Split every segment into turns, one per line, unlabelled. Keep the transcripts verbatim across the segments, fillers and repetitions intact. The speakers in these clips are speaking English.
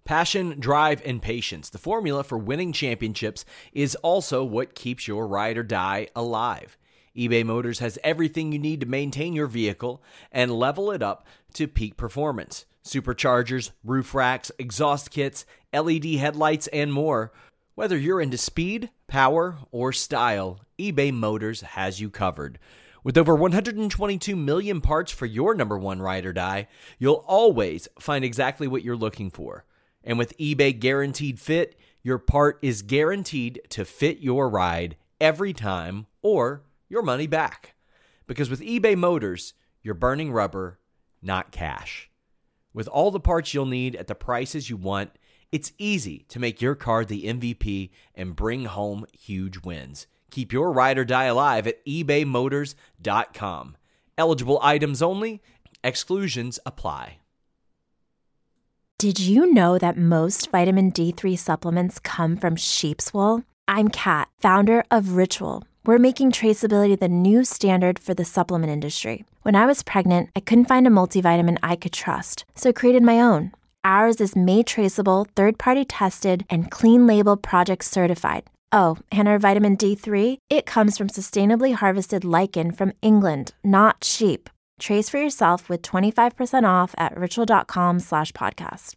Passion, drive, and patience. The formula for winning championships is also what keeps your ride or die alive. eBay Motors has everything you need to maintain your vehicle and level it up to peak performance. Superchargers, roof racks, exhaust kits, L E D headlights, and more. Whether you're into speed, power, or style, eBay Motors has you covered. With over one hundred twenty-two million parts for your number one ride or die, you'll always find exactly what you're looking for. And with eBay Guaranteed Fit, your part is guaranteed to fit your ride every time or your money back. Because with eBay Motors, you're burning rubber, not cash. With all the parts you'll need at the prices you want, it's easy to make your car the M V P and bring home huge wins. Keep your ride or die alive at ebay motors dot com. Eligible items only. Exclusions apply.
Did you know that most vitamin D three supplements come from sheep's wool? I'm Kat, founder of Ritual. We're making traceability the new standard for the supplement industry. When I was pregnant, I couldn't find a multivitamin I could trust, so I created my own. Ours is made traceable, third-party tested, and clean label project certified. Oh, and our vitamin D three, it comes from sustainably harvested lichen from England, not sheep. Trace for yourself with twenty-five percent off at ritual.com slash podcast.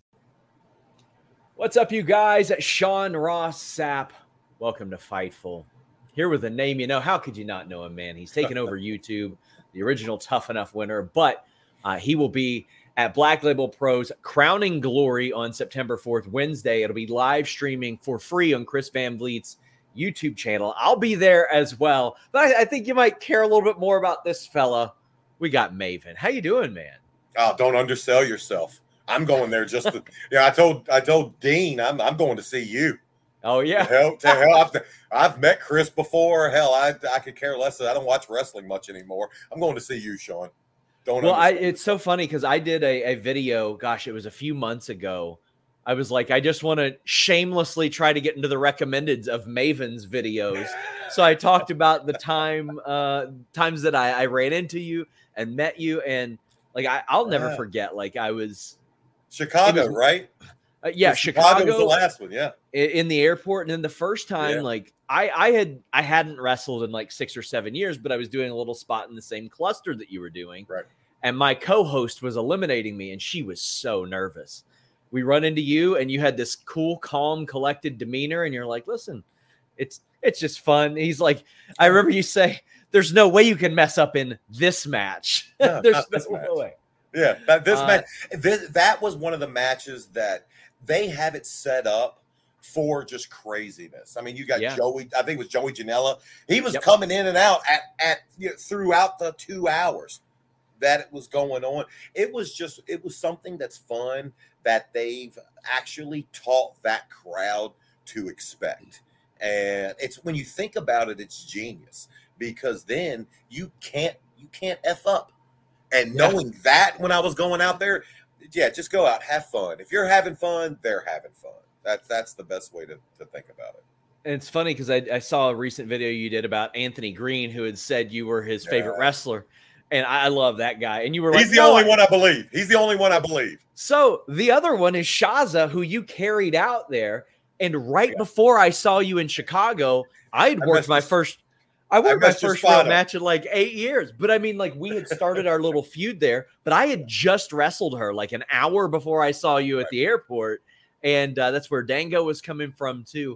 What's up, you guys? Sean Ross Sapp. Welcome to Fightful. Here with a name you know. How could you not know him, man? He's taken over YouTube, the original Tough Enough winner, but uh, he will be at Black Label Pro's Crowning Glory on September fourth, Wednesday. It'll be live streaming for free on Chris Van Vliet's YouTube channel. I'll be there as well, but I, I think you might care a little bit more about this fella. We got Maven. How you doing, man?
Oh, don't undersell yourself. I'm going there just to, yeah, I told I told Dean I'm I'm going to see you.
Oh yeah.
To hell, to hell I've, I've met Chris before. Hell, I I could care less. I don't watch wrestling much anymore. I'm going to see you, Sean. Don't
well, I, it's so funny because I did a, a video, gosh, it was a few months ago. I was like, I just want to shamelessly try to get into the recommendeds of Maven's videos. So I talked about the time, uh, times that I, I ran into you and met you. And like, I, I'll never
yeah.
forget, like I was.
Chicago,
was,
right?
Uh, yeah,
Chicago,
Chicago
was the last one, yeah.
In, in the airport. And then the first time,
yeah.
like I, I had, I hadn't wrestled in like six or seven years, but I was doing a little spot in the same cluster that you were doing.
Right.
And my co-host was eliminating me, and she was so nervous. We run into you, and you had this cool, calm, collected demeanor, and you're like, listen, it's it's just fun. He's like, I remember you say, there's no way you can mess up in this match.
No,
there's
no
no
match.
way.
Yeah, that, this
uh,
match, this, that was one of the matches that they have it set up for just craziness. I mean, you got
yeah.
Joey, I think it was Joey Janela. He was
yep.
coming in and out at, at you know, throughout the two hours. That it was going on. It was just, it was something that's fun that they've actually taught that crowd to expect. And it's, when you think about it, it's genius because then you can't, you can't F up. And knowing yeah. that when I was going out there, yeah, just go out, have fun. If you're having fun, they're having fun. That's, that's the best way to, to think about it.
And it's funny because I, I saw a recent video you did about Anthony Green, who had said you were his favorite yeah. wrestler. And I love that guy. And you were like,
he's the
no,
only
I...
one I believe. He's the only one I believe.
So the other one is Shaza, who you carried out there. And right yeah. before I saw you in Chicago, I had worked I my first, I worked I my first real match in like eight years. But I mean, like we had started our little feud there, but I had just wrestled her like an hour before I saw you at the airport. And uh, that's where Dango was coming from too.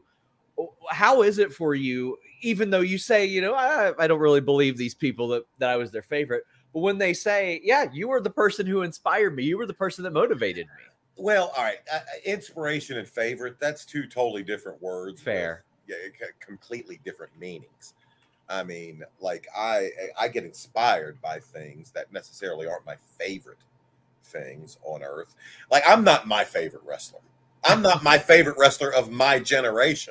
How is it for you? Even though you say, you know, I, I don't really believe these people that, that I was their favorite. But when they say, yeah, you were the person who inspired me. You were the person that motivated me.
Well, all right. Uh, inspiration and favorite, that's two totally different words.
Fair.
With, yeah, completely different meanings. I mean, like I, I get inspired by things that necessarily aren't my favorite things on earth. Like I'm not my favorite wrestler. I'm not my favorite wrestler of my generation.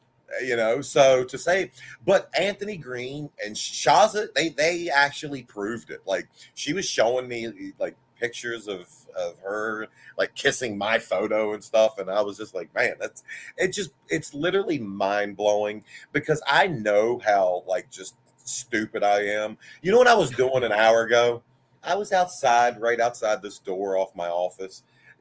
You know, so to say, but Anthony Green and Shaza, they they actually proved it. Like she was showing me like pictures of of her like kissing my photo and stuff, and I was just like, man, that's it. Just it's literally mind blowing because I know how like just stupid I am. You know what I was doing an hour ago? I was outside, right outside this door off my office,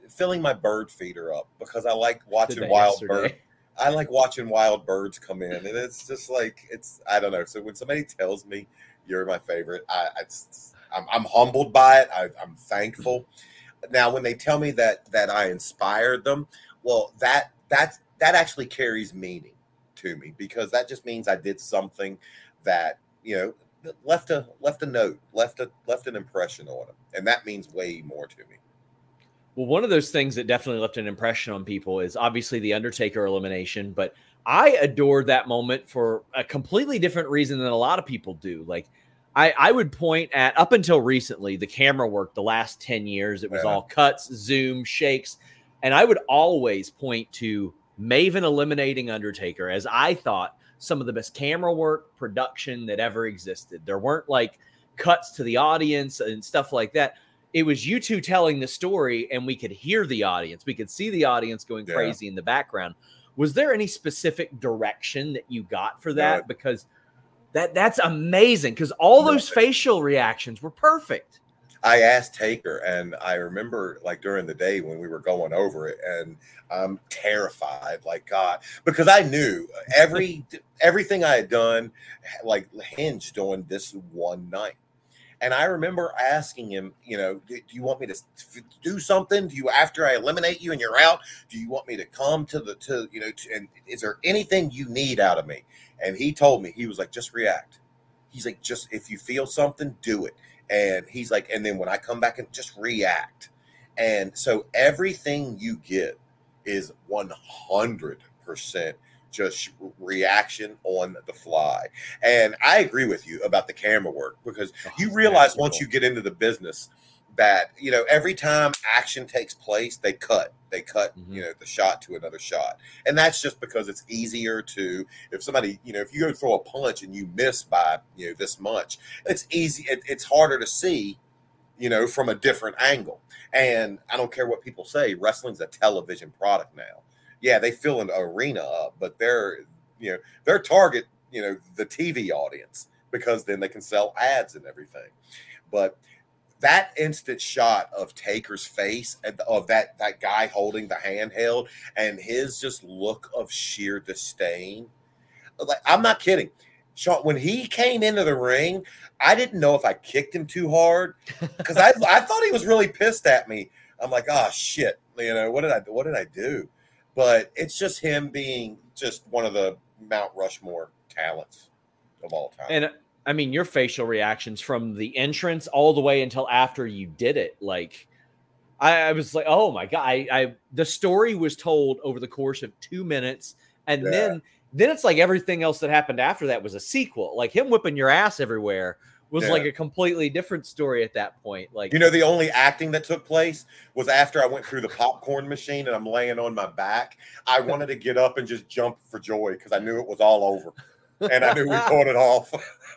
filling my bird feeder up because I like watching wild birds. I like watching wild birds come in, and it's just like it's. I don't know. So when somebody tells me you're my favorite, I, I I'm, I'm humbled by it. I, I'm thankful. Now, when they tell me that that I inspired them, well, that that that actually carries meaning to me because that just means I did something that you know left a left a note, left a left an impression on them, and that means way more to me.
Well, one of those things that definitely left an impression on people is obviously the Undertaker elimination, but I adored that moment for a completely different reason than a lot of people do. Like, I, I would point at, up until recently, the camera work, the last ten years, it was yeah. all cuts, zoom, shakes, and I would always point to Maven eliminating Undertaker as I thought some of the best camera work, production that ever existed. There weren't like cuts to the audience and stuff like that. It was you two telling the story and we could hear the audience. We could see the audience going yeah. crazy in the background. Was there any specific direction that you got for that? No. Because that that's amazing because all no. those facial reactions were perfect.
I asked Taker, and I remember like during the day when we were going over it, and I'm terrified, like God, because I knew every everything I had done like hinged on this one night. And I remember asking him, you know, do, do you want me to do something? Do you, after I eliminate you and you're out, do you want me to come to the, to, you know, to, and is there anything you need out of me? And he told me, he was like, just react. He's like, just, if you feel something, do it. And he's like, and then when I come back and just react. And so everything you get is one hundred percent just reaction on the fly. And I agree with you about the camera work because oh, you realize man, once you get into the business that, you know, every time action takes place, they cut, they cut, mm-hmm. you know, the shot to another shot. And that's just because it's easier to, if somebody, you know, if you go throw a punch and you miss by, you know, this much, it's easy. It, it's harder to see, you know, from a different angle. And I don't care what people say, wrestling's a television product now. Yeah, they fill an arena up, but they're, you know, their target, you know, the T V audience, because then they can sell ads and everything. But that instant shot of Taker's face and of that that guy holding the handheld and his just look of sheer disdain, like I'm not kidding. Sean, when he came into the ring, I didn't know if I kicked him too hard because I I thought he was really pissed at me. I'm like, oh shit, you know, what did I what did I do? But it's just him being just one of the Mount Rushmore talents of all time.
And I mean, your facial reactions from the entrance all the way until after you did it, like I, I was like, oh my God, I, I the story was told over the course of two minutes. And yeah. then, then it's like everything else that happened after that was a sequel. Like him whipping your ass everywhere was yeah. like a completely different story at that point. Like,
you know, the only acting that took place was after I went through the popcorn machine and I'm laying on my back. I wanted to get up and just jump for joy because I knew it was all over and I knew we caught it off.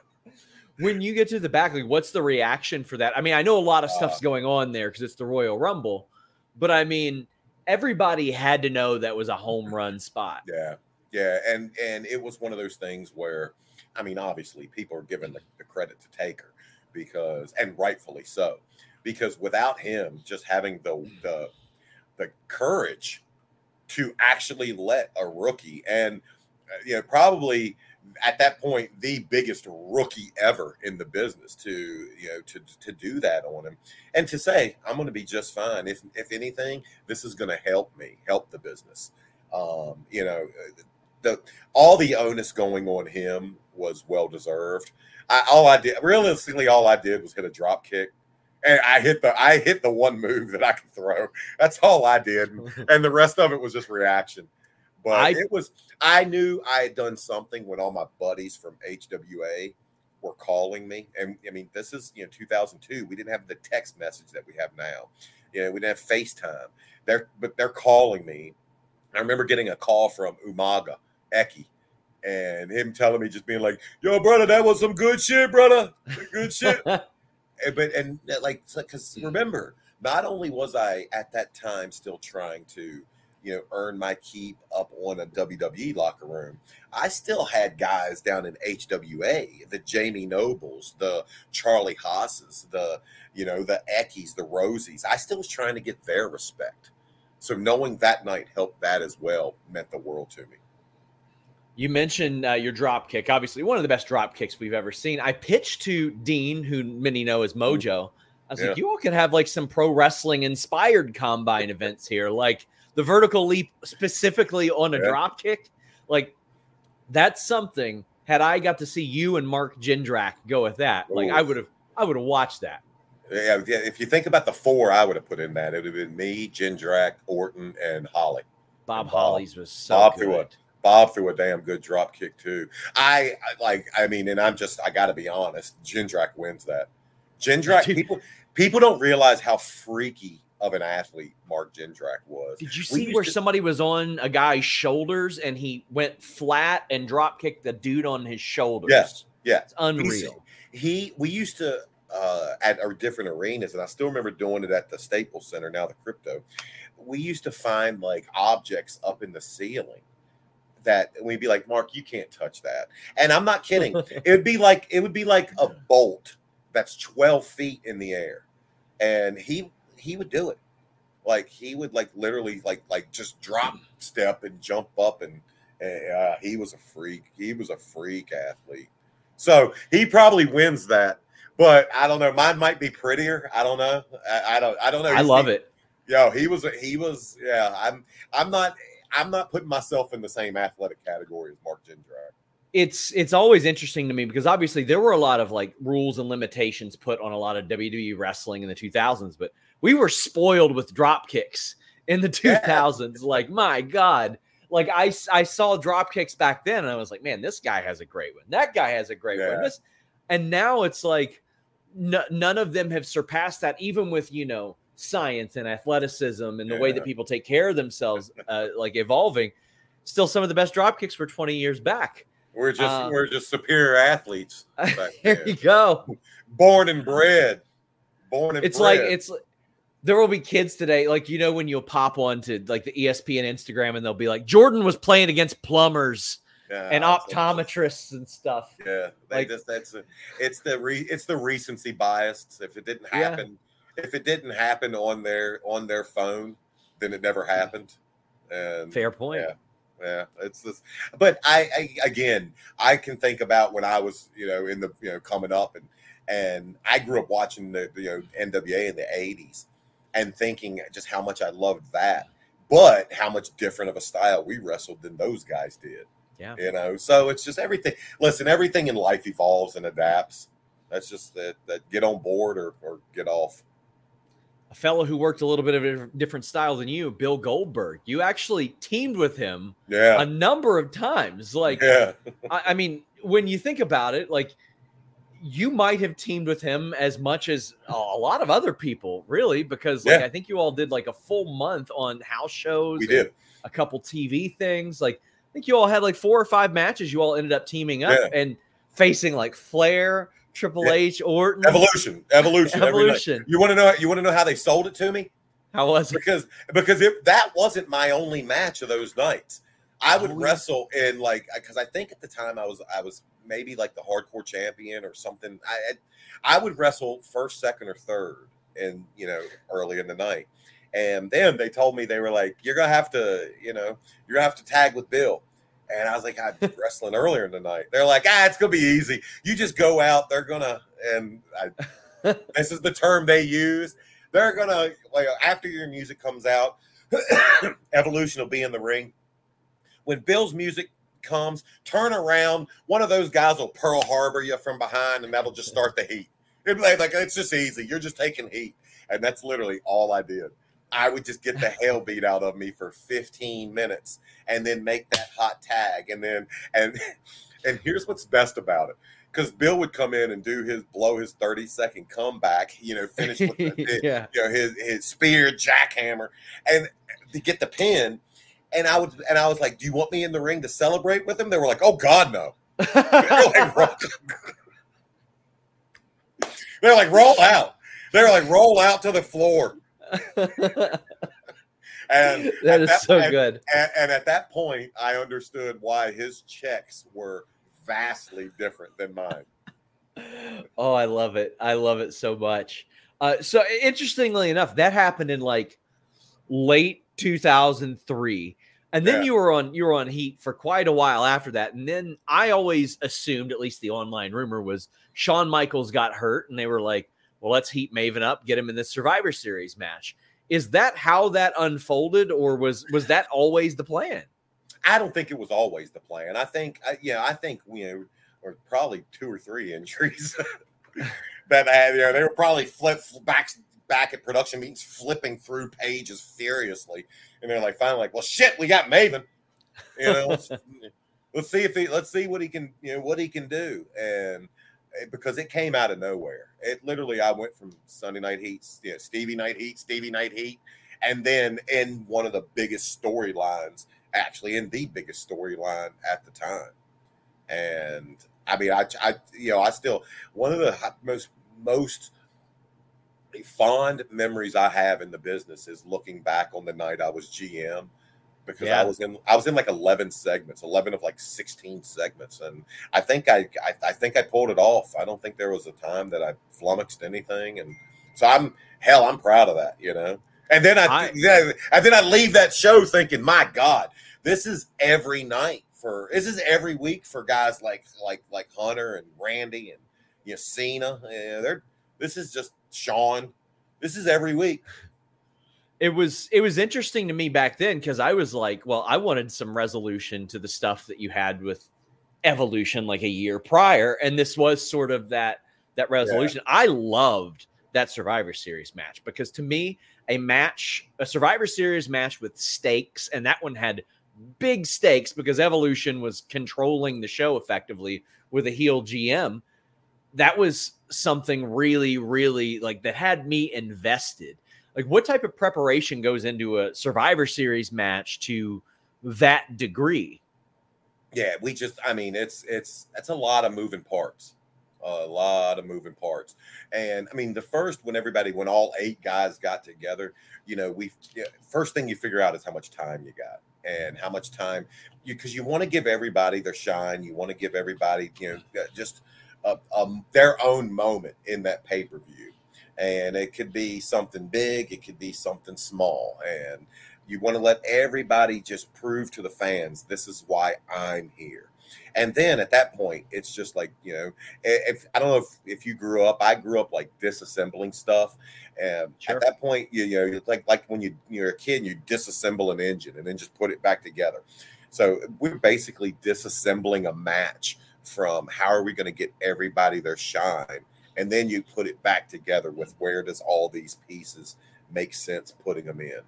When you get to the back, like, what's the reaction for that? I mean, I know a lot of stuff's uh, going on there because it's the Royal Rumble, but I mean, everybody had to know that was a home run spot.
Yeah, yeah, and and it was one of those things where, I mean, obviously people are giving the, the credit to Taker because, and rightfully so, because without him just having the the the courage to actually let a rookie and you know probably at that point the biggest rookie ever in the business to you know to to do that on him and to say I'm going to be just fine, if if anything this is going to help me help the business. Um, you know the all the onus going on him was well deserved. I, all I did, realistically, all I did was hit a drop kick, and I hit the I hit the one move that I could throw. That's all I did, and the rest of it was just reaction. But I, it was I knew I had done something when all my buddies from H W A were calling me, and I mean this is you know two thousand two. We didn't have the text message that we have now. You know, we didn't have FaceTime. They're but they're calling me. I remember getting a call from Umaga Eki. And him telling me, just being like, "Yo, brother, that was some good shit, brother. Good shit." and, but and like, because remember, not only was I at that time still trying to, you know, earn my keep up on a W W E locker room, I still had guys down in H W A, the Jamie Nobles, the Charlie Haas's, the you know, the Ekis, the Rosies. I still was trying to get their respect. So knowing that night helped that as well meant the world to me.
You mentioned uh, your drop kick, obviously one of the best drop kicks we've ever seen. I pitched to Dean, who many know as Mojo. I was
Yeah.
like, you all could have like some pro wrestling inspired combine events here, like the vertical leap specifically on a
Yeah.
drop kick. Like that's something. Had I got to see you and Mark Jindrak go with that, like
Ooh.
I would have, I would have watched that.
Yeah, yeah, if you think about the four I would have put in that, it would have been me, Jindrak, Orton, and Holly.
Bob
And
Holly's was so
Bob
good.
threw a Bob threw a damn good drop kick too. I, I like. I mean, and I'm just. I got to be honest. Jindrak wins that. Jindrak.
Dude.
People. People don't realize how freaky of an athlete Mark Jindrak was.
Did you
We
see
used
where
to-
somebody was on a guy's shoulders and he went flat and drop kicked the dude on his shoulders?
Yeah, yeah.
It's unreal.
He. We used to uh, at our different arenas, and I still remember doing it at the Staples Center. Now the Crypto. We used to find like objects up in the ceiling that we'd be like, Mark, you can't touch that. And I'm not kidding. It would be like it would be like a bolt that's twelve feet in the air. And he he would do it. Like he would like literally like like just drop step and jump up and uh, he was a freak. He was a freak athlete. So he probably wins that. But I don't know. Mine might be prettier. I don't know. I, I don't I don't know.
I love it.
Yo, he was he was yeah. I'm I'm not I'm not putting myself in the same athletic category as Mark Jindrak.
It's it's always interesting to me because obviously there were a lot of like rules and limitations put on a lot of W W E wrestling in the two thousands, but we were spoiled with drop kicks in the two thousands. Like, my God. Like I, I saw drop kicks back then and I was like, man, this guy has a great one. That guy has a great
Yeah.
one. This, and now it's like n- none of them have surpassed that, even with, you know, science and athleticism and the way
Yeah.
that people take care of themselves, uh, like evolving. Still some of the best drop kicks were twenty years back.
We're just
Uh,
we're just superior athletes. back
There
then.
you go.
Born and bred. Born and
It's
bred.
like it's there will be kids today, like, you know, when you'll pop on to like the E S P N Instagram and they'll be like, Jordan was playing against plumbers
Yeah,
and
I-
optometrists and stuff.
Yeah, they
Like-
just that's a, it's the re, it's the recency bias. If it didn't
Yeah.
happen, if it didn't happen on their on their phone, then it never happened. And
Fair point.
Yeah. Yeah, it's this, but I, I again, I can think about when I was, you know, in the, you know, coming up, and and I grew up watching the, the you know, N W A in the eighties, and thinking just how much I loved that, but how much different of a style we wrestled than those guys did.
Yeah.
You know, so it's just everything. Listen, everything in life evolves and adapts. That's just that, that get on board or or get off.
A fellow who worked a little bit of a different style than you, Bill Goldberg. You actually teamed with him
Yeah.
a number of times. Like,
Yeah.
I, I mean, when you think about it, like you might have teamed with him as much as a lot of other people, really, because like
Yeah.
I think you all did like a full month on house shows.
We
and
did.
a couple T V things. Like I think you all had like four or five matches. You all ended up teaming up
Yeah.
and facing like Flair, Triple
Yeah.
H, Orton.
Evolution. Evolution. every night.
Evolution.
You want to know you want to know how they sold it to me?
How was it?
Because because it, that wasn't my only match of those nights. I would
Oh, yeah.
wrestle in like because I think at the time I was I was maybe like the hardcore champion or something. I I would wrestle first, second, or third, and you know early in the night. And then they told me they were like, "You're gonna have to, you know, you're gonna have to tag with Bill." And I was like, "I'm wrestling earlier in the night." They're like, "Ah, it's gonna be easy. You just go out. They're gonna." And I, this is the term they use. They're gonna like after your music comes out, Evolution will be in the ring. When Bill's music comes, turn around. One of those guys will Pearl Harbor you from behind, and that'll just start the heat. It'd be like, like it's just easy. You're just taking heat, and that's literally all I did. I would just get the hell beat out of me for fifteen minutes, and then make that hot tag, and then and and here's what's best about it. Because Bill would come in and do his blow his thirty second comeback, you know, finish with the,
Yeah.
you know, his his spear jackhammer, and to get the pin. And I would and I was like, "Do you want me in the ring to celebrate with him?" They were like, "Oh God, no!" They're like, roll, they're like, roll out. They're like, roll out to the floor. And
That
at
is so
and-
good.
And, and at that point, I understood why his checks were vastly different than mine.
Oh, I love it. I love it so much. Uh, so interestingly enough, that happened in like late two thousand three. And then
Yeah.
you were on you were on Heat for quite a while after that. And then I always assumed, at least the online rumor was, Shawn Michaels got hurt, and they were like, well, let's heat Maven up, get him in this Survivor Series match. Is that how that unfolded, or was was that always the plan?
I don't think it was always the plan. I think, yeah, I think, you know, or probably two or three injuries that had, you know, they were probably flip back back at production meetings, flipping through pages furiously, and they're like, finally, like, well, shit, we got Maven. You know, let's, let's see if he, let's see what he can, you know, what he can do, and because it came out of nowhere. It literally, I went from Sunday Night Heat, you know, Stevie Night Heat, Stevie Night Heat, and then in one of the biggest storylines, actually in the biggest storyline at the time. And I mean, I, I, you know, I still, one of the most, most fond memories I have in the business is looking back on the night I was G M, because yeah. I was in, I was in like eleven segments, eleven of like sixteen segments. And I think I, I, I think I pulled it off. I don't think there was a time that I flummoxed anything. And so I'm, hell, I'm proud of that, you know? And then I, I yeah, and then I leave that show thinking, my God, this is every night for, this is every week for guys like, like, like Hunter and Randy and, you know, Cena. Yeah, they're, this is just Sean. This is every week.
It was it was interesting to me back then, because I was like, well, I wanted some resolution to the stuff that you had with Evolution like a year prior, and this was sort of that that resolution. Yeah. I loved that Survivor Series match, because to me, a match, a Survivor Series match with stakes, and that one had big stakes because Evolution was controlling the show effectively with a heel G M. That was something really, really like that had me invested. Like, what type of preparation goes into a Survivor Series match to that degree?
Yeah, we just, I mean, it's, it's, it's a lot of moving parts, a lot of moving parts. And I mean, the first, when everybody, when all eight guys got together, you know, we, yeah, first thing you figure out is how much time you got and how much time you, cause you want to give everybody their shine. You want to give everybody, you know, just a, um, their own moment in that pay-per-view. And it could be something big, it could be something small. And you want to let everybody just prove to the fans, this is why I'm here. And then at that point, it's just like, you know, if I don't know if, if you grew up, I grew up like disassembling stuff. And sure. At that point, you, you know, it's like, like when you, you're a kid, you disassemble an engine and then just put it back together. So we're basically disassembling a match from how are we going to get everybody their shine. And then you put it back together with where does all these pieces make sense putting them in.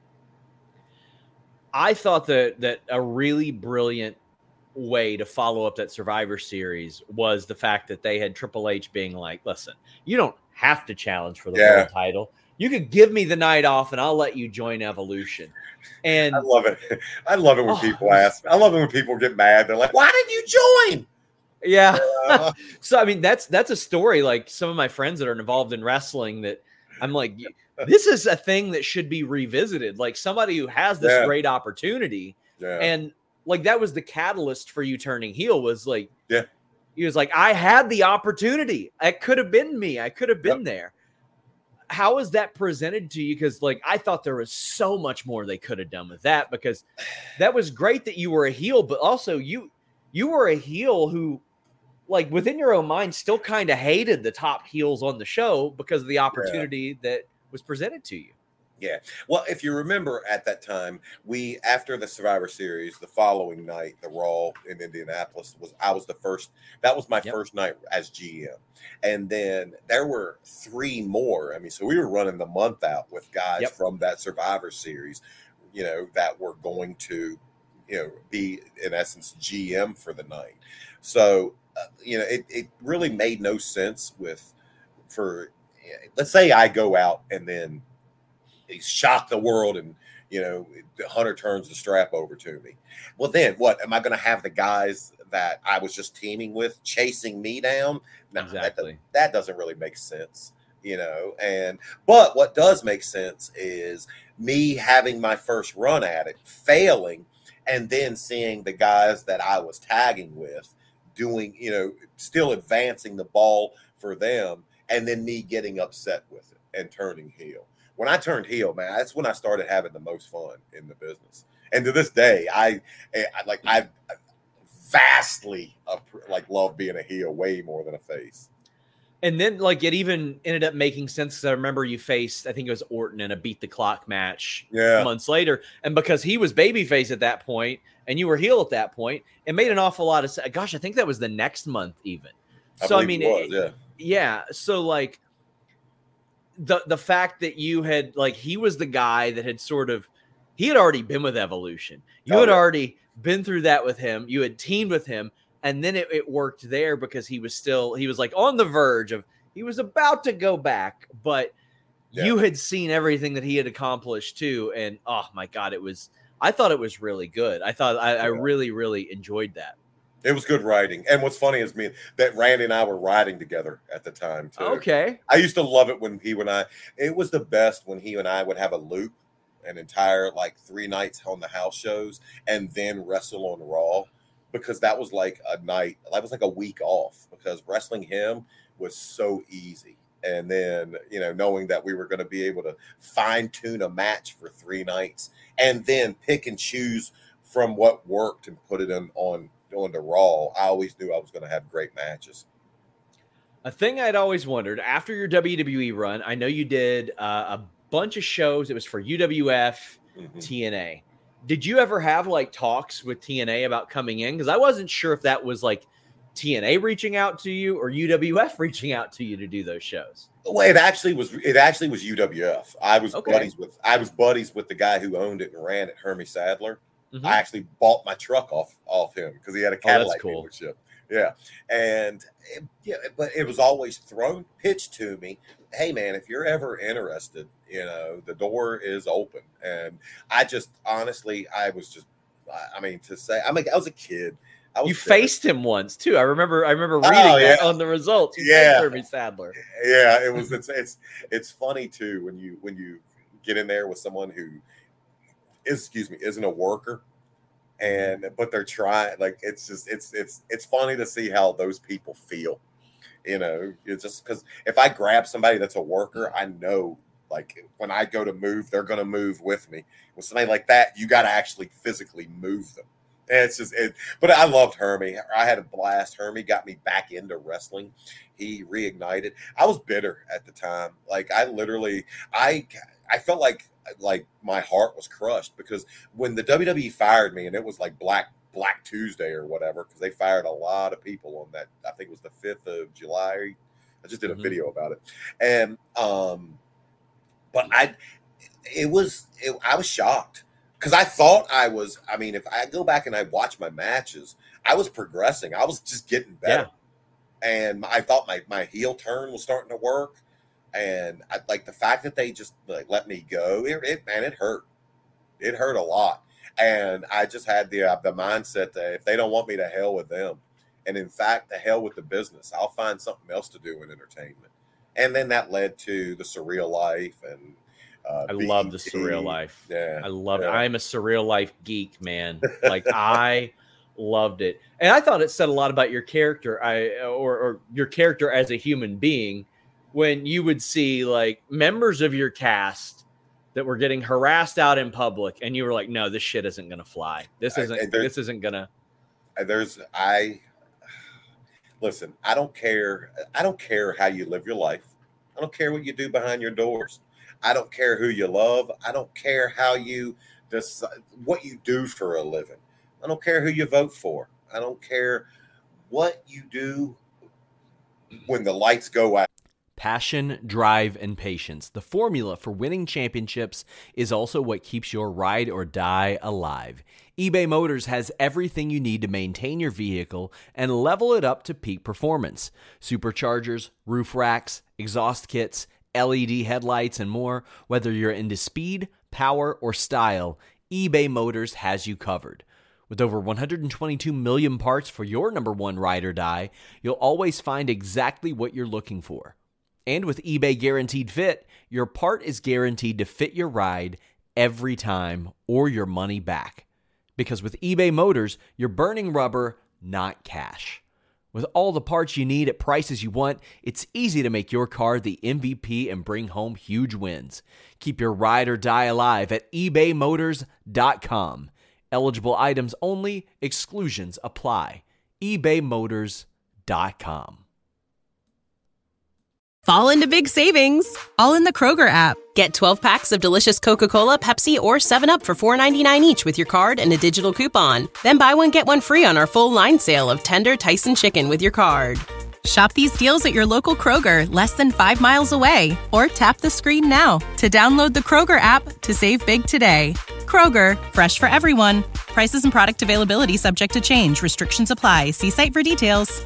I thought that that a really brilliant way to follow up that Survivor Series was the fact that they had Triple H being like, listen, you don't have to challenge for the yeah. world title. You could give me the night off and I'll let you join Evolution. And
I love it. I love it when oh, people ask. I love it when people get mad. They're like, why did you join?
Yeah. Uh, so, I mean, that's, that's a story. Like some of my friends that are involved in wrestling that I'm like, this is a thing that should be revisited. Like somebody who has this yeah. great opportunity.
Yeah.
And like, that was the catalyst for you turning heel was like,
yeah,
he was like, I had the opportunity. It could have been me. I could have been yep. there. How is that presented to you? Because like, I thought there was so much more they could have done with that, because that was great that you were a heel, but also you, you were a heel who, like within your own mind, still kind of hated the top heels on the show because of the opportunity yeah. that was presented to you.
Yeah. Well, if you remember at that time, we, after the Survivor Series, the following night, the Raw in Indianapolis was, I was the first, that was my yep. first night as G M. And then there were three more. I mean, so we were running the month out with guys yep. from that Survivor Series, you know, that were going to, you know, be in essence G M for the night. So, Uh, you know, it, it really made no sense with, for, let's say I go out and then he shock the world and, you know, Hunter turns the strap over to me. Well, then what? Am I going to have the guys that I was just teaming with chasing me down? No,
exactly.
That, that doesn't really make sense, you know, and, but what does make sense is me having my first run at it, failing, and then seeing the guys that I was tagging with doing, you know, still advancing the ball for them, and then me getting upset with it and turning heel. when I turned heel, man, that's when I started having the most fun in the business. And to this day, I, I like I vastly like love being a heel way more than a face.
And then, like, it even ended up making sense because I remember you faced, I think it was Orton in a beat the clock match
yeah.
months later. And because he was babyface at that point and you were heel at that point, it made an awful lot of sense. Gosh, I think that was the next month even.
I
so, I mean,
it was,
it,
yeah.
yeah. So, like, the the fact that you had, like, he was the guy that had sort of, he had already been with Evolution. You
oh,
had
yeah.
already been through that with him. You had teamed with him. And then it, it worked there because he was still, he was like on the verge of, he was about to go back, but yeah. you had seen everything that he had accomplished too. And oh my God, it was, I thought it was really good. I thought I, yeah. I really, really enjoyed that.
It was good writing. And what's funny is me that Randy and I were riding together at the time too.
Okay.
I used to love it when he and I, it was the best when he and I would have a loop, an entire like three nights on the house shows and then wrestle on Raw. Because that was like a night, that was like a week off because wrestling him was so easy. And then, you know, knowing that we were going to be able to fine tune a match for three nights and then pick and choose from what worked and put it in, on, on the Raw, I always knew I was going to have great matches.
A thing I'd always wondered after your W W E run, I know you did uh, a bunch of shows. It was for U W F, mm-hmm. T N A. Did you ever have like talks with T N A about coming in? Because I wasn't sure if that was like T N A reaching out to you or U W F reaching out to you to do those shows.
Well, it actually was. It actually was U W F. I was
okay.
buddies with. I was buddies with the guy who owned it and ran it, Hermie Sadler. Mm-hmm. I actually bought my truck off off him because he had a Cadillac
oh, cool.
dealership. Yeah, and it, yeah, but it was always thrown pitched to me. Hey, man, if you're ever interested, you know, the door is open. And I just, honestly, I was just, I mean, to say, I mean, I was a kid. I was
you faced him once too. I remember, I remember reading
oh, yeah.
that on the results. You
yeah.
Hermie Sadler.
Yeah. It was, it's, it's, it's funny too, when you, when you get in there with someone who is, excuse me, isn't a worker and, but they're trying, like, it's just, it's, it's, it's funny to see how those people feel. You know, it's just because if I grab somebody that's a worker, I know like when I go to move, they're going to move with me. With somebody like that, you got to actually physically move them. And it's just, it, but I loved Hermie. I had a blast. Hermie got me back into wrestling. He reignited. I was bitter at the time. Like I literally, I, I felt like, like my heart was crushed because when the W W E fired me and it was like Black Black Tuesday or whatever, because they fired a lot of people on that. I think it was the fifth of July. I just did a mm-hmm. video about it. And, um, but I, it was, it, I was shocked because I thought I was, I mean, if I go back and I watch my matches, I was progressing. I was just getting better. Yeah. And I thought my, my heel turn was starting to work. And I like the fact that they just like let me go. It, it man, it hurt. It hurt a lot. And I just had the uh, the mindset that if they don't want me, to hell with them. And in fact, the hell with the business. I'll find something else to do in entertainment. And then that led to the Surreal Life and uh,
I
B E T.
love the Surreal Life.
Yeah,
I love
yeah.
it. I'm a Surreal Life geek, man. Like I loved it, and I thought it said a lot about your character. I or, or your character as a human being when you would see like members of your cast that were getting harassed out in public, and you were like, "No, this shit isn't gonna fly. This isn't. I, this isn't gonna."
There's I listen. I don't care. I don't care how you live your life. I don't care what you do behind your doors. I don't care who you love. I don't care how you decide what you do for a living. I don't care who you vote for. I don't care what you do when the lights go out.
Passion, drive, and patience. The formula for winning championships is also what keeps your ride or die alive. eBay Motors has everything you need to maintain your vehicle and level it up to peak performance. Superchargers, roof racks, exhaust kits, L E D headlights, and more. Whether you're into speed, power, or style, eBay Motors has you covered. With over one hundred twenty-two million parts for your number one ride or die, you'll always find exactly what you're looking for. And with eBay Guaranteed Fit, your part is guaranteed to fit your ride every time or your money back. Because with eBay Motors, you're burning rubber, not cash. With all the parts you need at prices you want, it's easy to make your car the M V P and bring home huge wins. Keep your ride or die alive at ebay motors dot com. Eligible items only, exclusions apply. ebay motors dot com.
Fall into big savings, all in the Kroger app. Get twelve packs of delicious Coca-Cola, Pepsi, or seven up for four ninety-nine each with your card and a digital coupon. Then buy one, get one free on our full line sale of tender Tyson chicken with your card. Shop these deals at your local Kroger, less than five miles away. Or tap the screen now to download the Kroger app to save big today. Kroger, fresh for everyone. Prices and product availability subject to change. Restrictions apply. See site for details.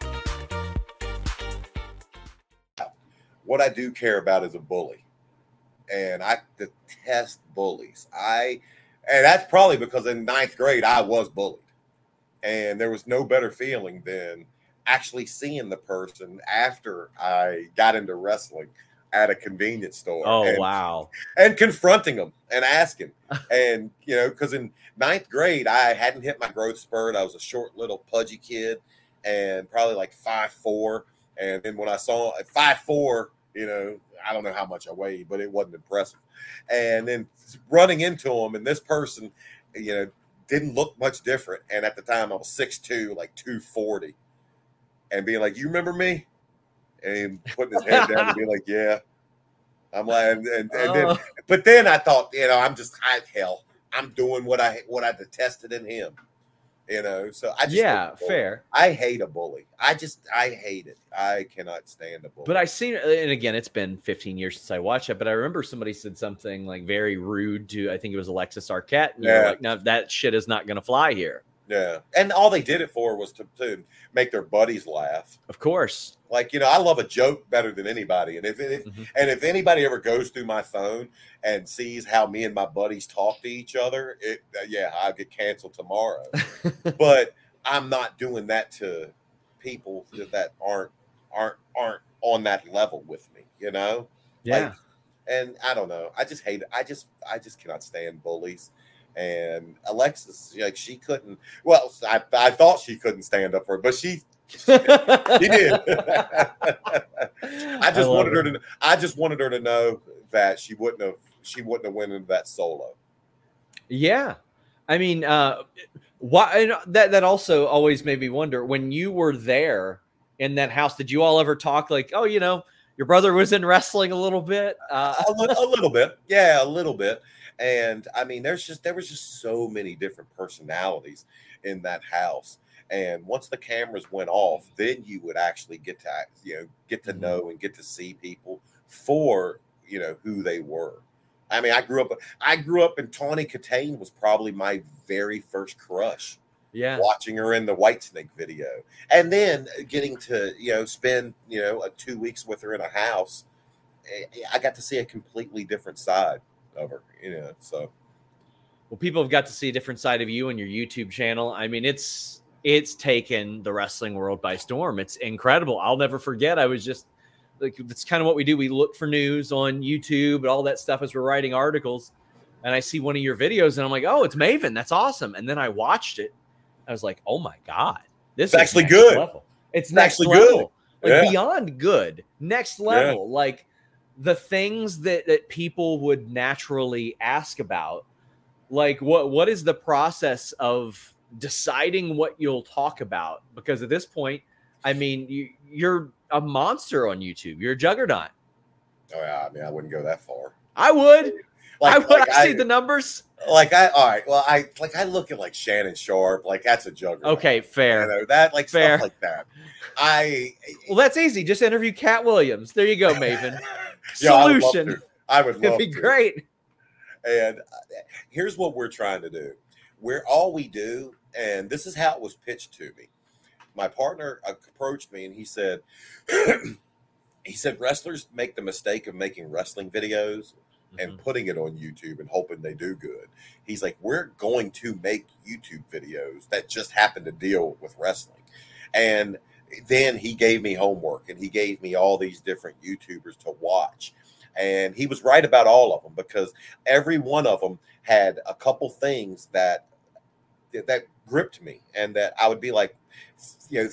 What I do care about is a bully, and I detest bullies. I, and that's probably because in ninth grade I was bullied, and there was no better feeling than actually seeing the person after I got into wrestling at a convenience store.
Oh,
and,
wow.
And confronting them and asking, and you know, because in ninth grade I hadn't hit my growth spurt. I was a short little pudgy kid, and probably like five four. And then when I saw at five four. You know, I don't know how much I weighed, but it wasn't impressive. And then running into him, and this person, you know, didn't look much different. And at the time, I was six two, like two forty, and being like, "You remember me?" And putting his head down and being like, "Yeah." I'm like, and, and, and then,
Oh.
but then I thought, you know, I'm just, I hell, I'm doing what I what I detested in him. You know, so I just
Yeah, fair.
I hate a bully. I just I hate it. I cannot stand a bully.
But I seen, and again, it's been fifteen years since I watched it, but I remember somebody said something like very rude to, I think it was Alexis Arquette. And yeah. You're like, no, that shit is not going to fly here.
Yeah. And all they did it for was to, to make their buddies laugh.
Of course.
Like, you know, I love a joke better than anybody. And if, if mm-hmm. and if anybody ever goes through my phone and sees how me and my buddies talk to each other, it yeah, I'll get canceled tomorrow. But I'm not doing that to people that aren't aren't aren't on that level with me, you know?
Yeah.
Like, and I don't know. I just hate it. I just I just cannot stand bullies. And Alexis, like, she couldn't. Well, I, I thought she couldn't stand up for it, but she, she did. I just I wanted her, her to. I just wanted her to know that she wouldn't have. She wouldn't have went into that solo.
Yeah, I mean, uh, why? That that also always made me wonder when you were there in that house. Did you all ever talk like, oh, you know, your brother was in wrestling a little bit? Uh,
a, a little bit, yeah, a little bit. And I mean, there's just there was just so many different personalities in that house. And once the cameras went off, then you would actually get to you know get to know and get to see people for you know who they were. I mean, I grew up I grew up and Tawny Katane was probably my very first crush.
Yeah,
watching her in the Whitesnake video, and then getting to you know spend you know a two weeks with her in a house. I got to see a completely different side of her, you know. So,
well, people have got to see a different side of you and your YouTube channel. I mean, it's it's taken the wrestling world by storm. It's incredible. I'll never forget. I was just like, that's kind of what we do. We look for news on YouTube and all that stuff as we're writing articles. And I see one of your videos, and I'm like, oh, it's Maven. That's awesome. And then I watched it. I was like, oh my god, this
it's
is
actually good.
Level. It's, it's
next
actually
level.
good, like
yeah.
beyond good, next level,
yeah.
like. The things that, that people would naturally ask about, like what what is the process of deciding what you'll talk about? Because at this point, I mean, you, you're a monster on YouTube. You're a juggernaut.
Oh yeah, I mean, I wouldn't go that far.
I would.
Like,
I would.
like
I see
I,
the numbers.
Like I, all right. Well, I like I look at like Shannon Sharp. Like that's a juggernaut.
Okay, fair.
You know that like
fair.
stuff like that. I
well, that's easy. Just interview Cat Williams. There you go, Maven.
Yeah,
Solution.
I would love to. I would love
It'd be
to.
great.
And here's what we're trying to do. We're all we do, and this is how it was pitched to me. My partner approached me, and he said, he said wrestlers make the mistake of making wrestling videos mm-hmm. and putting it on YouTube and hoping they do good. He's like, we're going to make YouTube videos that just happen to deal with wrestling. And then he gave me homework, and he gave me all these different YouTubers to watch. And he was right about all of them, because every one of them had a couple things that that gripped me, and that I would be like, you know,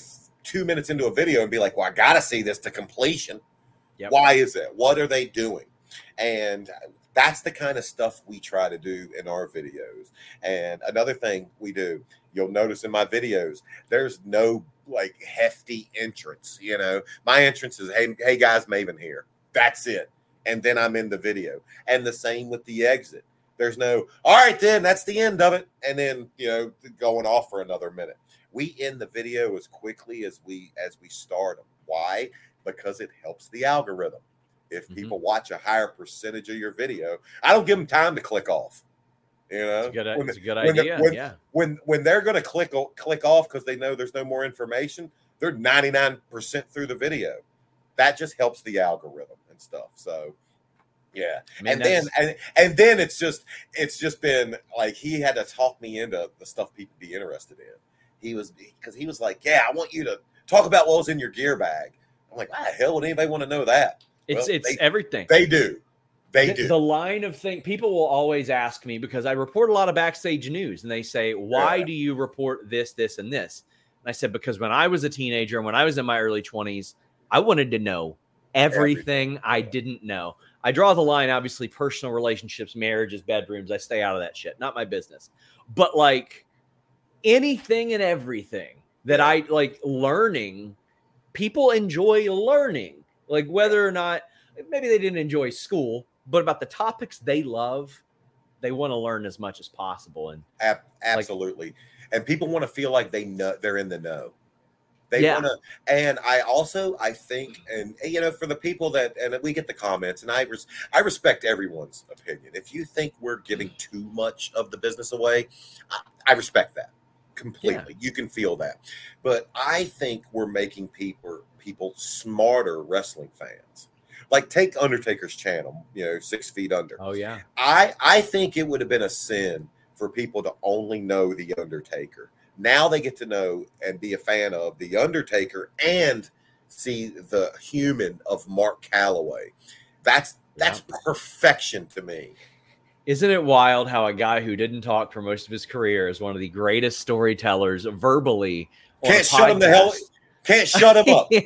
two minutes into a video and be like, well, I got to see this to completion.
Yep.
Why is it? What are they doing? And that's the kind of stuff we try to do in our videos. And another thing we do, you'll notice in my videos, there's no like hefty entrance. You know, my entrance is, hey, hey guys, Maven here. That's it. And then I'm in the video. And the same with the exit. There's no, all right, then that's the end of it. And then, you know, going off for another minute. We end the video as quickly as we as we start them. Why? Because it helps the algorithm. If
Mm-hmm.
people watch a higher percentage of your video, I don't give them time to click off. You know,
It's a good,
when,
it's a good
when the-
idea.
when,
yeah.
when when they're going to click o- click off because they know there's no more information, they're ninety-nine percent through the video. That just helps the algorithm and stuff. So, yeah.
I mean,
and then
that's-
and, and then it's just it's just been like he had to talk me into the stuff people be interested in. He was because he was like, yeah, I want you to talk about what was in your gear bag. I'm like, why the hell would anybody want to know that?
It's
Well,
it's
they,
everything.
They do. They
the,
do.
the line of thing people will always ask me because I report a lot of backstage news and they say, why
Yeah.
do you report this, this, and this? And I said, because when I was a teenager and when I was in my early twenties, I wanted to know everything,
Everything.
I didn't know. I draw the line, obviously, personal relationships, marriages, bedrooms. I stay out of that shit. Not my business. But like anything and everything that
Yeah.
I like learning, people enjoy learning. Like whether or not maybe they didn't enjoy school, but about the topics they love, they want to learn as much as possible. And
Ab- absolutely. and people want to feel like they know they're in the know. They
Yeah.
want to, and I also I think, and you know, for the people that, and we get the comments, and I res, I respect everyone's opinion. If you think we're giving too much of the business away, I, I respect that completely. You can feel that, but I think we're making people people smarter wrestling fans. Like take Undertaker's channel, you know, Six Feet Under.
oh yeah,
I I think it would have been a sin for people to only know the Undertaker. Now they get to know and be a fan of the Undertaker and see the human of Mark Calloway. That's that's
Yeah.
perfection to me.
Isn't it wild how a guy who didn't talk for most of his career is one of the greatest storytellers verbally? on a
Can't shut him the hell.
podcast?
Can't shut him up.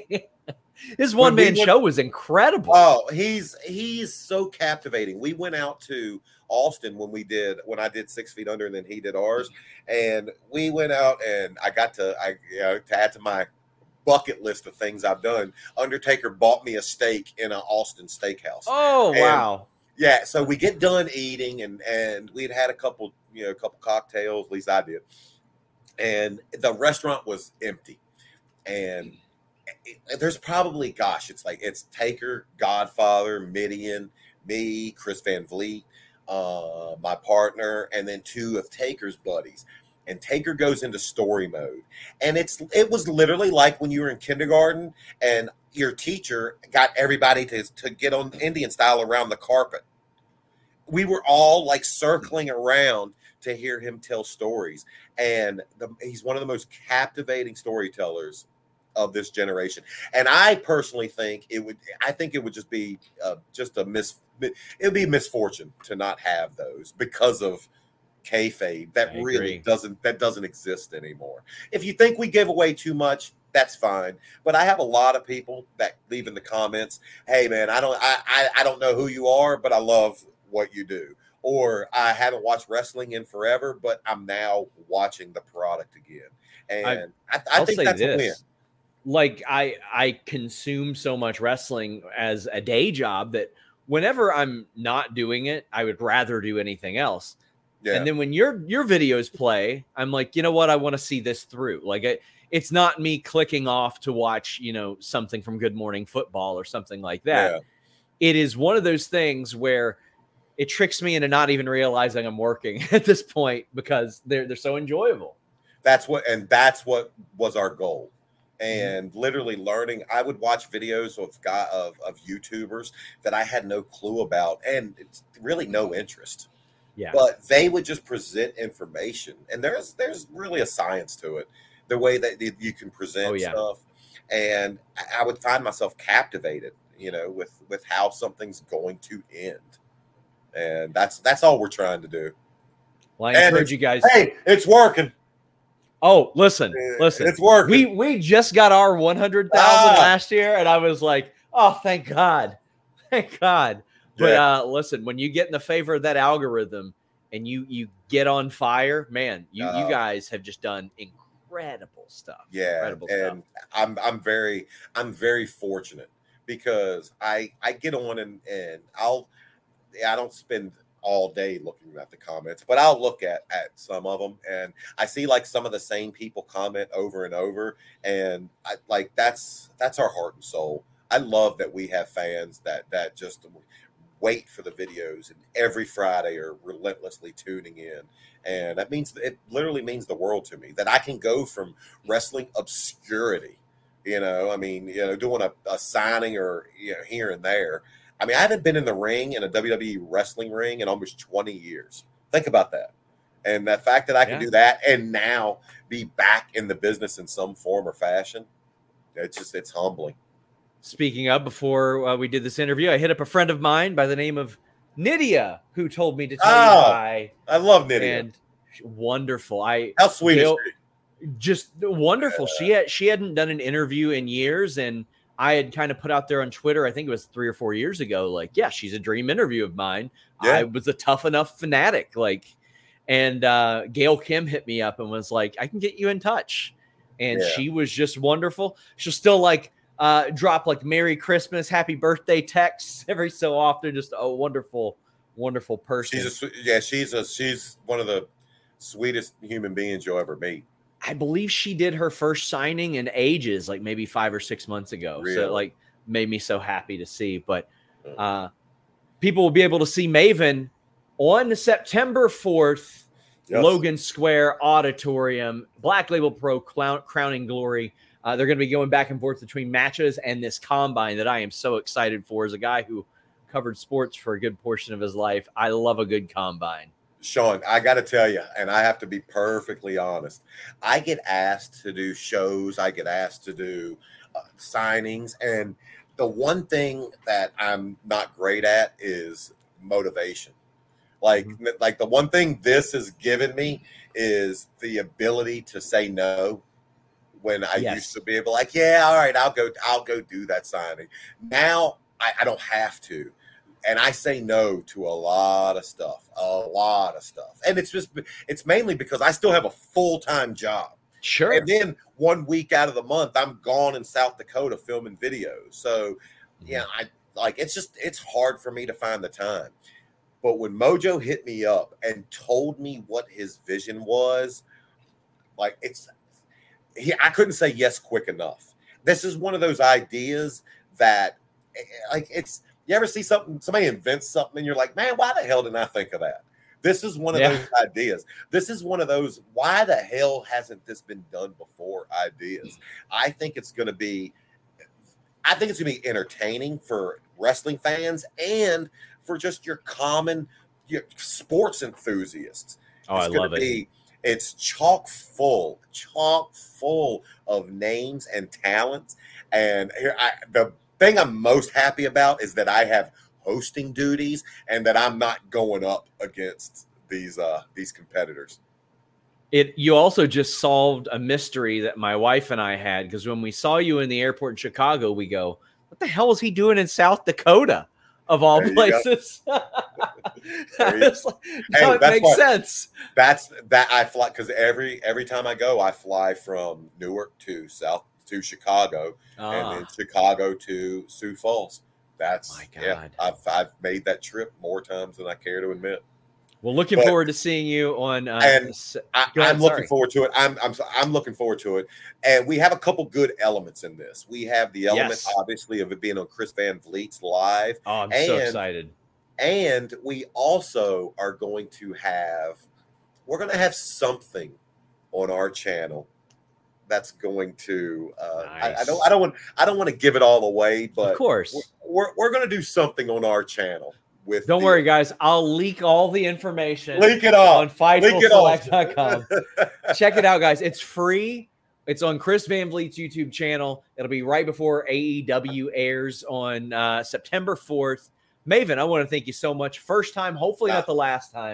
His
When
one
we
man
went-
show was incredible.
Oh, he's he's so captivating. We went out to Austin when we did when I did Six Feet Under, and then he did ours, and we went out and I got to I you know to add to my bucket list of things I've done. Undertaker bought me a steak in an Austin steakhouse.
oh
and-
wow.
Yeah, so we get done eating, and and we'd had a couple you know a couple cocktails, at least I did, and the restaurant was empty, and it, there's probably, gosh, it's like it's Taker, Godfather, Midian, me, Chris Van Vliet, uh, my partner, and then two of Taker's buddies. And Taker goes into story mode, and it's it was literally like when you were in kindergarten and your teacher got everybody to to get on Indian style around the carpet. We were all like circling around to hear him tell stories, and the, he's one of the most captivating storytellers of this generation. And I personally think it would, I think it would just be uh, just a mis, it would be a misfortune to not have those because of kayfabe that
I
really
agree.
doesn't, that doesn't exist anymore. If you think we give away too much, that's fine. But I have a lot of people that leave in the comments, hey man, I don't, I, I, I don't know who you are, but I love what you do. Or I haven't watched wrestling in forever, but I'm now watching the product again. And I, I, I
I'll
think
say
that's a win.
this. Like I I consume so much wrestling as a day job that whenever I'm not doing it, I would rather do anything else.
Yeah.
And then when your your videos play, I'm like, you know what? I want to see this through. Like it, it's not me clicking off to watch, you know, something from Good Morning Football or something like that.
Yeah.
It is one of those things where it tricks me into not even realizing I'm working at this point because they're they're so enjoyable.
That's what, and that's what was our goal. And literally learning, I would watch videos of guy of, of YouTubers that I had no clue about and it's really no interest.
Yeah.
But they would just present information, and there's there's really a science to it, the way that you can present
Oh, yeah.
stuff. And I would find myself captivated, you know, with with how something's going to end. And that's that's all we're trying to do.
Well, I
And
encourage
it's-
you guys.
Hey, it's working.
Oh, listen, listen.
It's working.
We we just got our one hundred thousand
Ah.
last year, and I was like, oh, thank God. Thank God. But
Yeah.
uh, listen, when you get in the favor of that algorithm and you you get on fire, man, you,
Uh,
you guys have just done incredible stuff.
Yeah,
Incredible
and
stuff.
I'm I'm very I'm very fortunate because I I get on and and I'll I don't spend all day looking at the comments, but I'll look at at some of them, and I see like some of the same people comment over and over, and I like that's that's our heart and soul. I love that we have fans that that just wait for the videos and every Friday are relentlessly tuning in. And that means it literally means the world to me that I can go from wrestling obscurity, you know, I mean, you know, doing a, a signing or, you know, here and there. I mean, I haven't been in the ring in a W W E wrestling ring in almost twenty years. Think about that. And the fact that I can
Yeah.
do that and now be back in the business in some form or fashion, it's just, it's humbling.
Speaking of, before uh, we did this interview, I hit up a friend of mine by the name of Nydia, who told me to tell
Oh,
you hi.
I love Nydia.
And wonderful. I
How sweet is
Gail-
she?
just wonderful. She had she hadn't done an interview in years, and I had kind of put out there on Twitter, I think it was three or four years ago, like, yeah, she's a dream interview of mine.
Yeah.
I was a tough enough fanatic, like, and uh, Gail Kim hit me up and was like, I can get you in touch, and
Yeah.
she was just wonderful. She'll still like uh, drop like Merry Christmas, Happy Birthday texts every so often. Just a wonderful, wonderful person.
She's a, swe- yeah, she's a, she's one of the sweetest human beings you'll ever meet.
I believe she did her first signing in ages, like maybe five or six months ago.
Really?
So it like made me so happy to see. But uh, people will be able to see Maven on September fourth,
Yes.
Logan Square Auditorium, Black Label Pro Clown, Crowning Glory. Uh, they're going to be going back and forth between matches and this combine that I am so excited for. As a guy who covered sports for a good portion of his life, I love a good combine.
Sean, I got to tell you, and I have to be perfectly honest, I get asked to do shows, I get asked to do uh, signings, and the one thing that I'm not great at is motivation. Like,
Mhm.
like the one thing this has given me is the ability to say no when I
Yes.
used to be able, like, yeah, all right, I'll go, I'll go do that signing. Now I, I don't have to. And I say no to a lot of stuff, a lot of stuff. And it's just, it's mainly because I still have a full-time job.
Sure.
And then one week out of the month, I'm gone in South Dakota filming videos. So, yeah, I like, it's just, it's hard for me to find the time. But when Mojo hit me up and told me what his vision was, like, it's, he, I couldn't say yes quick enough. This is one of those ideas that, like, it's, you ever see something, somebody invents something and you're like, man, why the hell didn't I think of that? This is one of
Yeah.
those ideas. This is one of those, why the hell hasn't this been done before ideas? I think it's going to be, I think it's going to be entertaining for wrestling fans and for just your common your sports enthusiasts.
Oh,
It's
I
gonna
love it.
be, it's chock full, chock full of names and talents. And here, I, the thing I'm most happy about is that I have hosting duties and that I'm not going up against these uh, these competitors.
It. You also just solved a mystery that my wife and I had, because when we saw you in the airport in Chicago, we go, "What the hell is he doing in South Dakota, of all
There you go.
places?"
There you
It's like,
Hey,
no, it
that's
makes
why-
sense.
That's that I fly because every every time I go, I fly from Newark to South to Chicago and
Ah,
then Chicago to Sioux Falls. That's
My
yeah.
God.
I've I've made that trip more times than I care to admit.
well, looking
but-
forward to seeing you on. Uh,
And
s-
I,
Go ahead,
I'm looking
sorry.
forward to it. I'm I'm so- I'm looking forward to it. And we have a couple good elements in this. We have the element,
Yes.
obviously, of it being on Chris Van Vliet's live,
oh, I'm so
and-
excited.
and we also are going to have we're going to have something on our channel that's going to uh, I, I
Nice.
don't I don't want I don't want to give it all away, but
Of course.
we're we're, we're going to do something on our channel with.
Don't
the-
worry, guys. I'll leak all the information
Leak it all.
on fight
Leak it all.
select dot com. Check it out, guys. It's free. It's on Chris Van Vliet's YouTube channel. It'll be right before A E W airs on uh, September fourth. Maven, I want to thank you so much. First time, hopefully not the last time,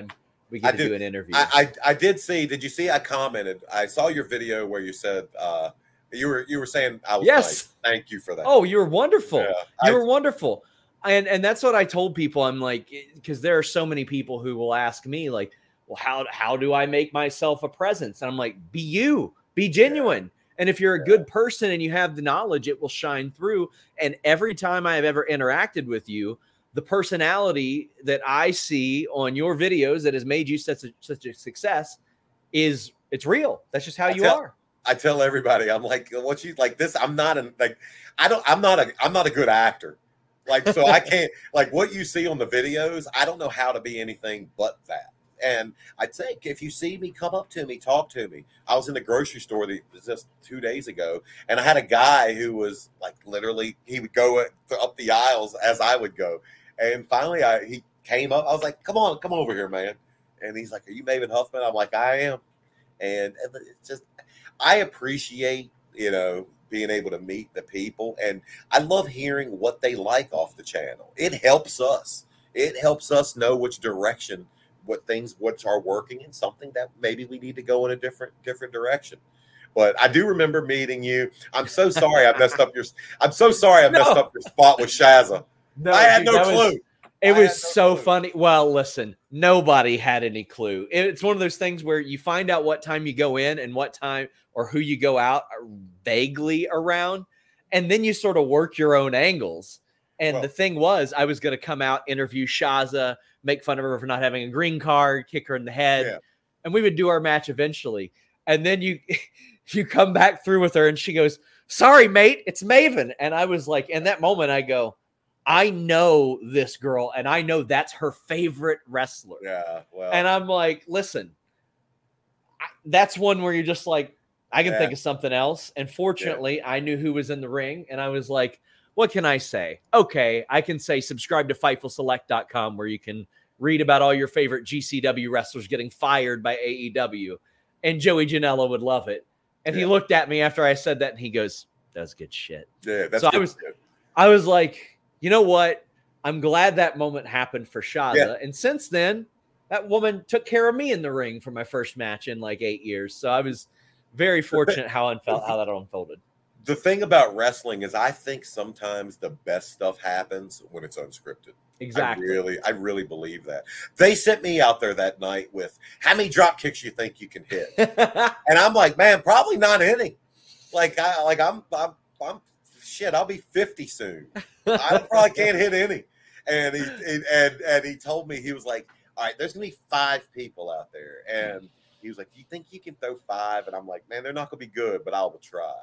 we get
I
to
do,
do an interview.
I, I I did see. Did you see? I commented. I saw your video where you said uh, you were you were saying I was
yes.
nice. Thank you for that.
Oh, you were wonderful.
Yeah,
you
I,
were wonderful. And and that's what I told people. I'm like, because there are so many people who will ask me like, well, how how do I make myself a presence? And I'm like, be you, be genuine. Yeah. And if you're a good person and you have the knowledge, it will shine through. And every time I have ever interacted with you, the personality that I see on your videos that has made you such a, such a success is it's real. That's just how
I
you
tell,
are.
I tell everybody, I'm like, what you like this? I'm not a, like, I don't, I'm not a, I'm not a good actor. Like, so I can't, like what you see on the videos, I don't know how to be anything but that. And I'd say, if you see me, come up to me, talk to me. I was in the grocery store just two days ago, and I had a guy who was like, literally, he would go up the aisles as I would go. And finally, I he came up. I was like, come on, come over here, man. And he's like, are you Maven Huffman? I'm like, I am. And it's just, I appreciate, you know, being able to meet the people. And I love hearing what they like off the channel. It helps us. It helps us know which direction, what things, which are working, and something that maybe we need to go in a different, different direction. But I do remember meeting you. I'm so sorry I messed up your, I'm so sorry I
no.
messed up your spot with Shazza.
No,
I had
dude,
no clue.
Was, it
I
was
no
so
clue.
funny. Well, listen, nobody had any clue. It's one of those things where you find out what time you go in and what time or who you go out vaguely around, and then you sort of work your own angles. And well, the thing was, I was going to come out, interview Shazza, make fun of her for not having a green card, kick her in the head, yeah. and we would do our match eventually. And then you you come back through with her, and she goes, sorry, mate, it's Maven. And I was like, in that moment, I go, I know this girl, and I know that's her favorite wrestler.
Yeah, well.
And I'm like, listen, I, that's one where you're just like, I can yeah. think of something else. And fortunately, yeah. I knew who was in the ring, and I was like, what can I say? Okay, I can say subscribe to Fightful Select dot com, where you can read about all your favorite G C W wrestlers getting fired by A E W. And Joey Janela would love it. And yeah. he looked at me after I said that, and he goes, that's good shit.
Yeah, that's
so
good
I was,
shit.
I was like, you know what? I'm glad that moment happened for Shazza. Yeah. And since then, that woman took care of me in the ring for my first match in like eight years. So I was very fortunate how unfelt how that unfolded.
The thing about wrestling is I think sometimes the best stuff happens when it's unscripted.
Exactly.
I really, I really believe that. They sent me out there that night with, how many drop kicks you think you can hit? And I'm like, man, probably not any. Like, I, like I'm, I'm, I'm, shit, I'll be fifty soon. I probably can't hit any. And he, and, and he told me, he was like, all right, there's going to be five people out there. And he was like, do you think you can throw five? And I'm like, man, they're not going to be good, but I will try.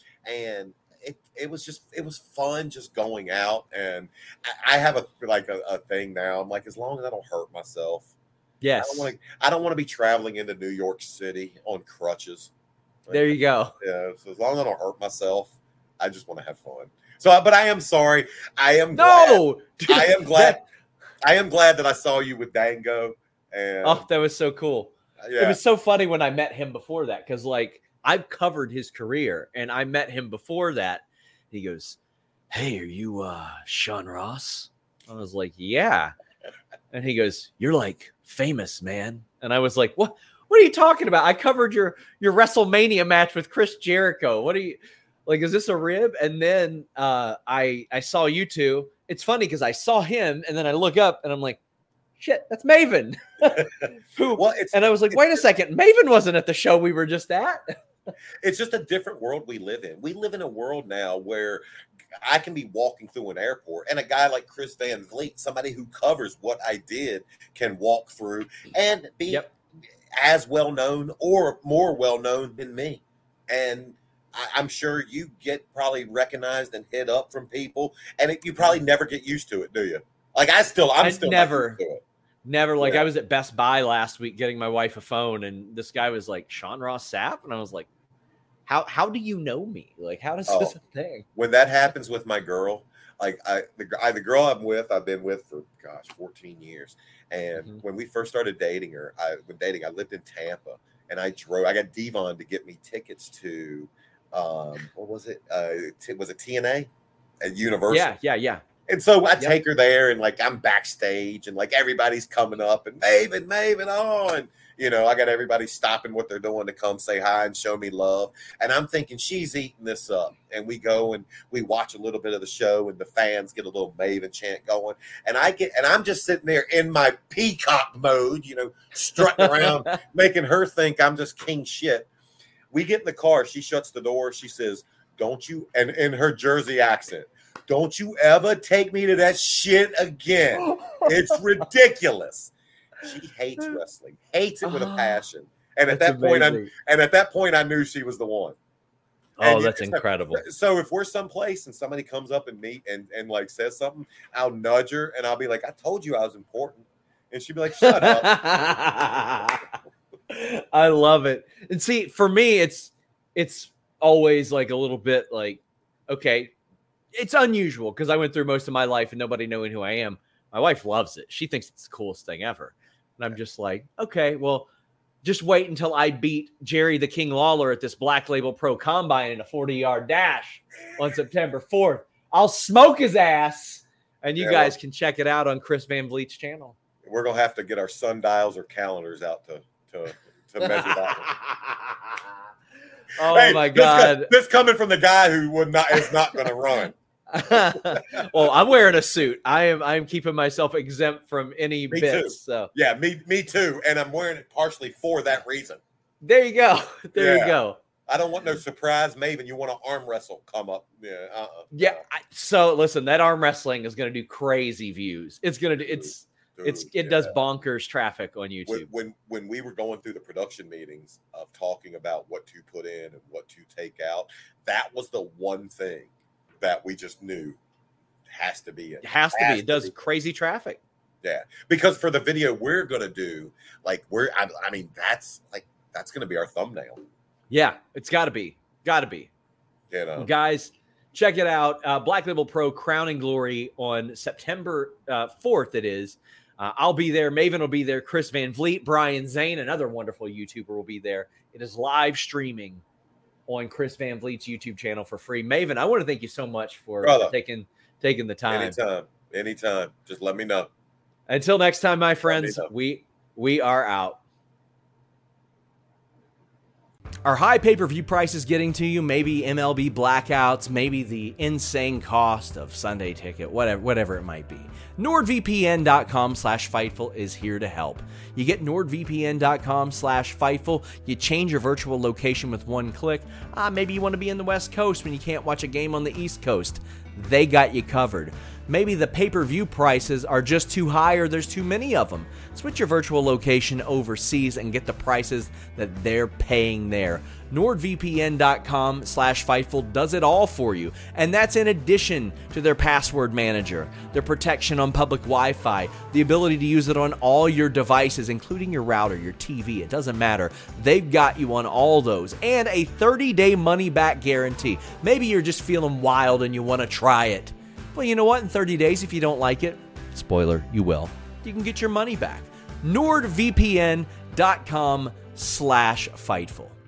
And it, it was just, it was fun just going out. And I, I have a, like a, a thing now. I'm like, as long as I don't hurt myself.
Yes.
I don't want to, I don't want to be traveling into New York City on crutches. Like,
there you go.
Yeah. So as long as I don't hurt myself, I just want to have fun. So, but I am sorry. I am
no,
glad, I am glad. I am glad that I saw you with Dango. And
oh, that was so cool.
Yeah.
It was so funny when I met him before that. Cause like, I've covered his career, and I met him before that. He goes, hey, are you uh, Sean Ross? I was like, yeah. And he goes, you're like famous, man. And I was like, what? What are you talking about? I covered your your WrestleMania match with Chris Jericho. What are you like? Is this a rib? And then uh, I I saw you two. It's funny because I saw him, and then I look up, and I'm like, shit, that's Maven. Who?
Well, it's,
and I was like, wait a second, Maven wasn't at the show we were just at.
It's just a different world we live in. We live in a world now where I can be walking through an airport, and a guy like Chris Van Vliet, somebody who covers what I did, can walk through and be yep. as well known or more well known than me. And I, I'm sure you get probably recognized and hit up from people, and it, you probably never get used to it, do you? Like I still, I'm
I
still
never.
not used to it.
Never. Like
yeah.
I was at Best Buy last week getting my wife a phone, and this guy was like, Sean Ross Sapp? And I was like, how how do you know me? Like, how does
oh,
this a thing?
When that happens with my girl, like I the, I, the girl I'm with, I've been with for, gosh, fourteen years. And mm-hmm. when we first started dating her, I when dating, I lived in Tampa, and I drove, I got Devon to get me tickets to, um, what was it? Uh, t- was it T N A at Universal?
Yeah, yeah, yeah.
And so I
Yep.
take her there, and like I'm backstage, and like everybody's coming up, and Maven, Maven on. You know, I got everybody stopping what they're doing to come say hi and show me love. And I'm thinking she's eating this up. And we go and we watch a little bit of the show, and the fans get a little Maven chant going. And I get, and I'm just sitting there in my peacock mode, you know, strutting around, making her think I'm just king shit. We get in the car. She shuts the door. She says, don't you, and in her Jersey accent, don't you ever take me to that shit again. It's ridiculous. She hates wrestling, hates it with a passion. And at
That's
that point, I
amazing.
and at that point, I knew she was the one.
Oh,
And
that's
so-
incredible.
So if we're someplace and somebody comes up and meet and, and like says something, I'll nudge her and I'll be like, I told you I was important. And she'd be like, shut up.
I love it. And see, for me, it's it's always like a little bit like, okay, it's unusual because I went through most of my life and nobody knowing who I am. My wife loves it. She thinks it's the coolest thing ever. And I'm just like, okay, well, just wait until I beat Jerry the King Lawler at this Black Label Pro Combine in a forty-yard dash on September fourth. I'll smoke his ass, and you
Yeah,
guys
well-
can check it out on Chris Van Vliet's channel.
We're gonna have to get our sundials or calendars out to to, to measure that.
Oh
Hey,
my
this guy-
God.
This, coming from the guy who would not is not gonna run.
Well, I'm wearing a suit. I am I'm keeping myself exempt from any
Me
bits.
too.
So
Yeah, me me too. And I'm wearing it partially for that reason.
there you go. There
Yeah.
you go.
I don't want no surprise Maven. You want to arm wrestle come up. Yeah. Uh-uh.
Yeah. I, so listen, that arm wrestling is going to do crazy views. It's going to do, it's,
Dude,
it's, it
yeah.
does bonkers traffic on
when,
YouTube.
when when we were going through the production meetings of talking about what to put in and what to take out, that was the one thing that we just knew has to be in.
It has to be.
Has
It does
be.
crazy traffic.
Yeah, because for the video we're gonna do, like we're, I, I mean, that's like that's gonna be our thumbnail.
Yeah. It's got to be. Got to be.
You know,
Guys, check it out. Uh, Black Label Pro Crowning Glory on September uh, fourth, it is. Uh, I'll be there. Maven will be there. Chris Van Vliet, Brian Zane, another wonderful YouTuber, will be there. It is live streaming on Chris Van Vliet's YouTube channel for free. Maven, I want to thank you so much for
Brother.
taking taking the time.
anytime, anytime, just let me know.
Until next time, my friends,
know.
we we are out. Are high pay-per-view prices getting to you? Maybe M L B blackouts, maybe the insane cost of Sunday ticket, whatever, whatever it might be. NordVPN.com slash Fightful is here to help. You get NordVPN.com slash Fightful. You change your virtual location with one click. Ah, maybe you want to be in the West Coast when you can't watch a game on the East Coast. They got you covered. Maybe the pay-per-view prices are just too high or there's too many of them. Switch your virtual location overseas and get the prices that they're paying there. NordVPN.com slash Fightful does it all for you. And that's in addition to their password manager, their protection on public Wi-Fi, the ability to use it on all your devices, including your router, your T V. It doesn't matter. They've got you on all those. And a thirty-day money-back guarantee. Maybe you're just feeling wild and you want to try it. Well, you know what? In thirty days, if you don't like it, spoiler, you will. You can get your money back. NordVPN.com slash Fightful.